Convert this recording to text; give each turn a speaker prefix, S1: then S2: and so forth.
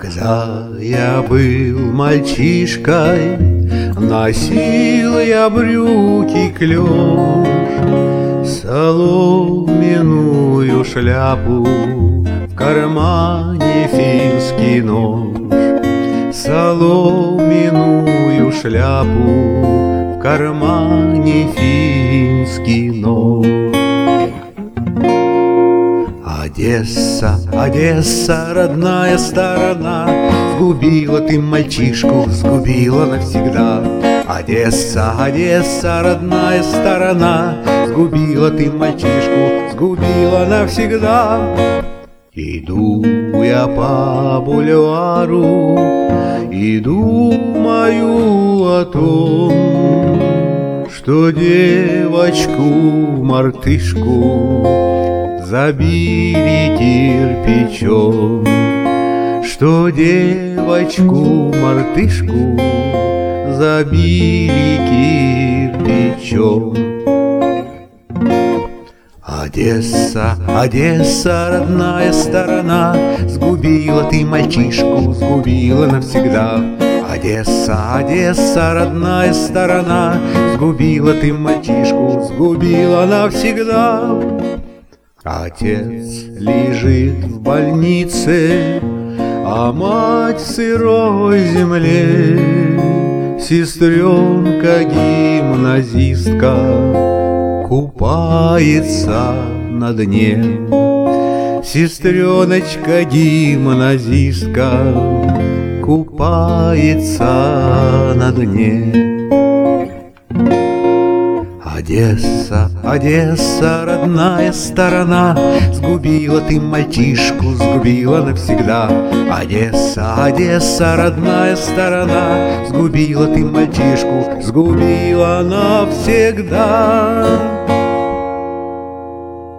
S1: Когда я был мальчишкой, носил я брюки клёш, соломенную шляпу, в кармане финский нож. Соломенную шляпу, в кармане финский нож. Одесса, Одесса, родная сторона, сгубила ты мальчишку, сгубила навсегда. Одесса, Одесса, родная сторона, сгубила ты мальчишку, сгубила навсегда. Иду я по бульвару и думаю о том, что девочку-мартышку забили кирпичом, что девочку-мартышку забили кирпичом. Одесса, Одесса, родная сторона, сгубила ты мальчишку, сгубила навсегда. Одесса, Одесса, родная сторона, сгубила ты мальчишку, сгубила навсегда. Отец лежит в больнице, а мать в сырой земле. Сестренка-гимназистка купается на дне. Сестреночка-гимназистка купается на дне. Одесса, Одесса, родная сторона, сгубила ты мальчишку, сгубила навсегда. Одесса, Одесса, родная сторона, сгубила ты мальчишку, сгубила навсегда.